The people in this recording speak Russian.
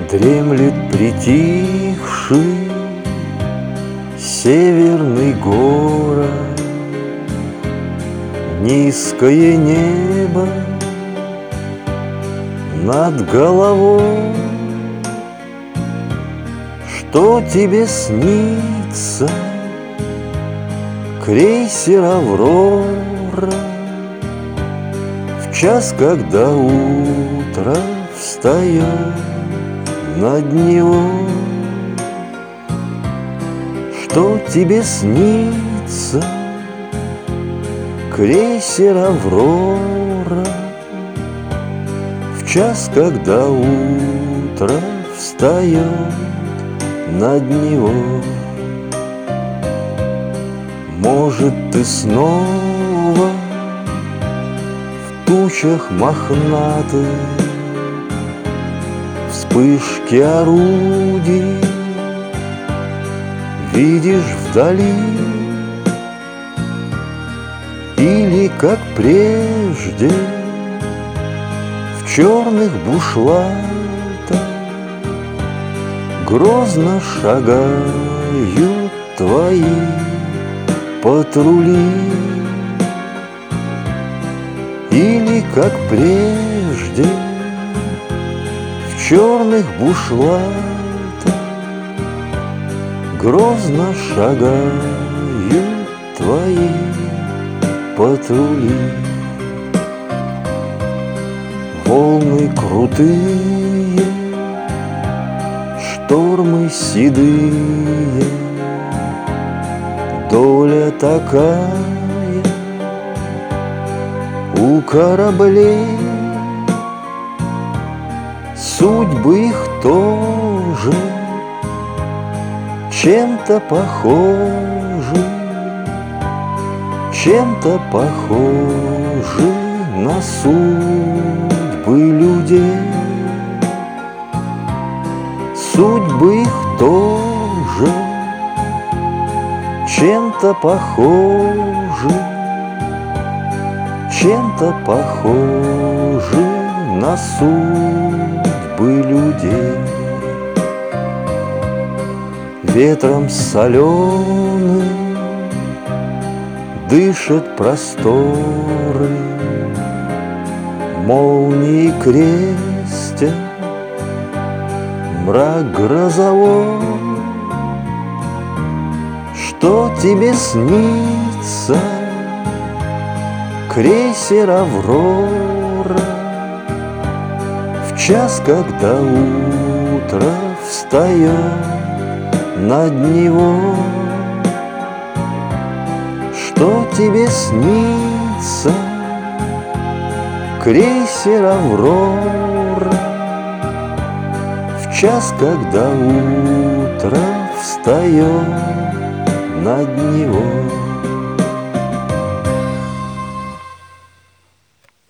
Дремлет притихший северный город, низкое небо над головой. Что тебе снится, крейсер «Аврора», в час, когда утро встает над него? Что тебе снится, крейсер «Аврора», в час, когда утро встает над него? Может, ты снова в тучах мохнатых, вспышки орудий видишь вдали, или, как прежде, в черных бушлатах грозно шагают твои патрули, или, как прежде, в черных бушлатах грозно шагают твои патрули. Волны крутые, штормы седые, доля такая у кораблей. Судьбы их тоже чем-то похожи, чем-то похожи на судьбы людей. Судьбы их тоже чем-то похожи, чем-то похожи на судьбы людей. Ветром соленым дышат просторы, молнии крестят мрак грозовой. Что тебе снится, крейсер «Аврора», в час, когда утро встает над него? Что тебе снится, крейсер «Аврора», в час, когда утро встает над него?